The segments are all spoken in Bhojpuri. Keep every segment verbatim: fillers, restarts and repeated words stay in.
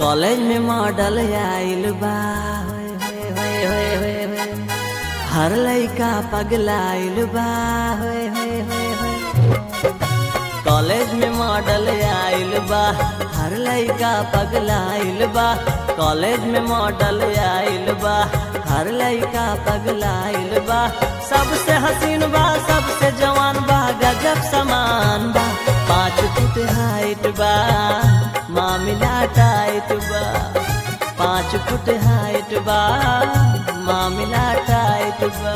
कॉलेज में मॉडल आइल बा, होए होए होए होए होए। हर लइका पगलाइल बा, होए होए होए होए। कॉलेज में मॉडल आइल बा, हर लइका पगलाइल बा। कॉलेज में मॉडल आइल बा, हर लइका पगलाइल बा। सबसे हसीन बा, सबसे जवान बा, गजब समान बा। पाँच फुट हाइट बा, मामिला टाइट बा। पाँच फुट हाइट बा, मामिला टाइट बा।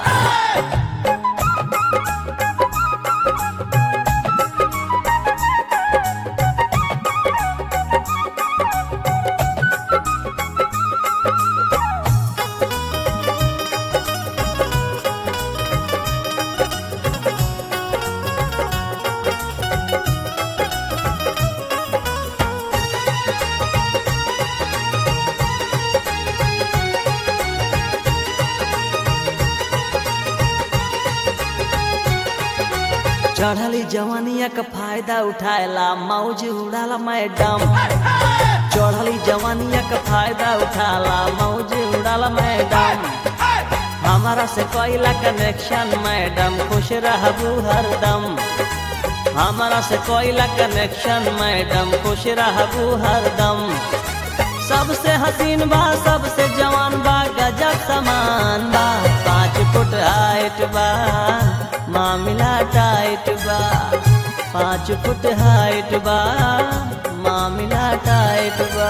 चढ़ली जवानिया का फायदा उठाएला मौज उड़ाला मैडम। चढ़ली जवानिया का फायदा उठाला मौज उड़ाला मैडम। हमारा से कोयला कनेक्शन मैडम, खुश रहबू हरदम। हमारा से कोयला कनेक्शन मैडम, खुश रहबू हरदम। सबसे हसीन बा, सबसे जवान बा, गजब समान बा। पाँच फुट हाइट बा, मामिला टाइट बा। पाँच फुट हाइट बा, मामिला टाइट बा।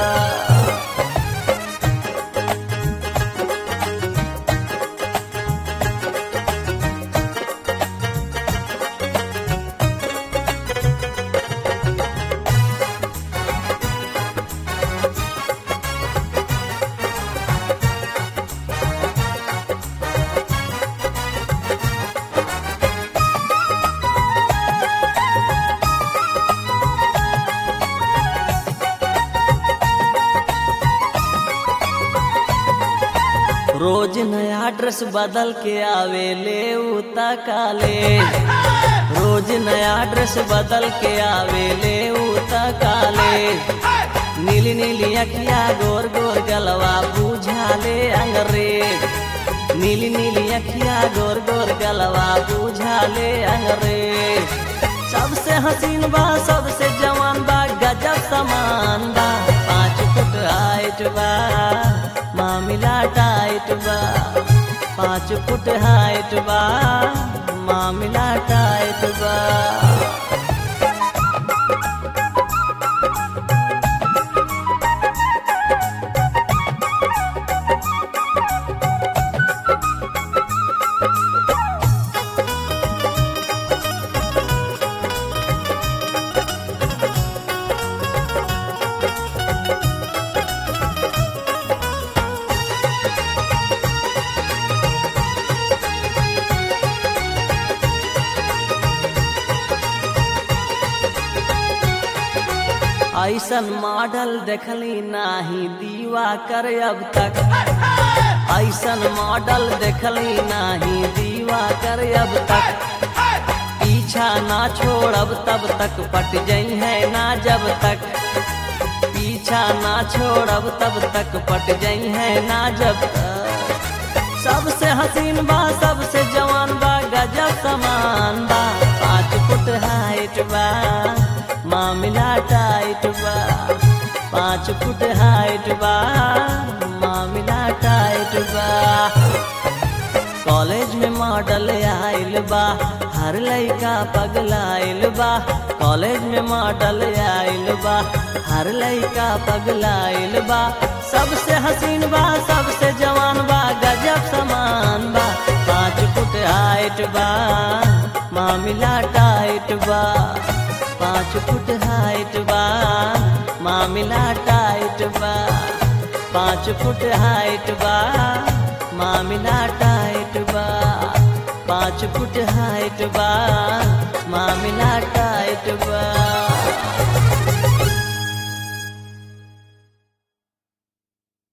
रोज नया ड्रेस बदल के आवे ले उता कॉलेज। रोज नया ड्रेस बदल के आवे ले उता कॉलेज। नीली नीली अखिया, गोर गोर गलवा, बुझा ले अंग्रेज। नीली नीली अखिया, गोर गोर गलवा, बुझा ले अंग्रेज। सबसे हसीन बा, सबसे जवान बा, गजब समान बा। पाँच फुट हाइट बा, मामिला टाइट बा। पाँच फुट हाइट बा, मामिला टाइट बा। ऐसन मॉडल देखली नाही दीवा कर अब तक। ऐसन मॉडल देखली नाही दीवा कर अब तक। पीछा ना छोड़ब तब तक पट जई है ना जब तक। पीछा ना छोड़ब तब तक पट जई है ना जब तक। सबसे हसीन बा, सबसे जवान बा, गजब समान बा। पाँच फुट हाइट बा, मामिला टाइट बा। पाँच फुट हाइट बा, मामिला टाइट बा। कॉलेज में मॉडल आइल बा, हर लइका पगलाइल बा। कॉलेज में मॉडल आइल बा, हर लइका पगलाइल बा। सबसे हसीन बा, सबसे जवान बा, गजब समान बा। पाँच फुट हाइट बा, मामिला टाइट बा। पाँच फुट हाइट बा, मामिला टाइट बा। पाँच फुट हाइट बा, मामिला टाइट बा। पाँच फुट हाइट बा, मामिला टाइट।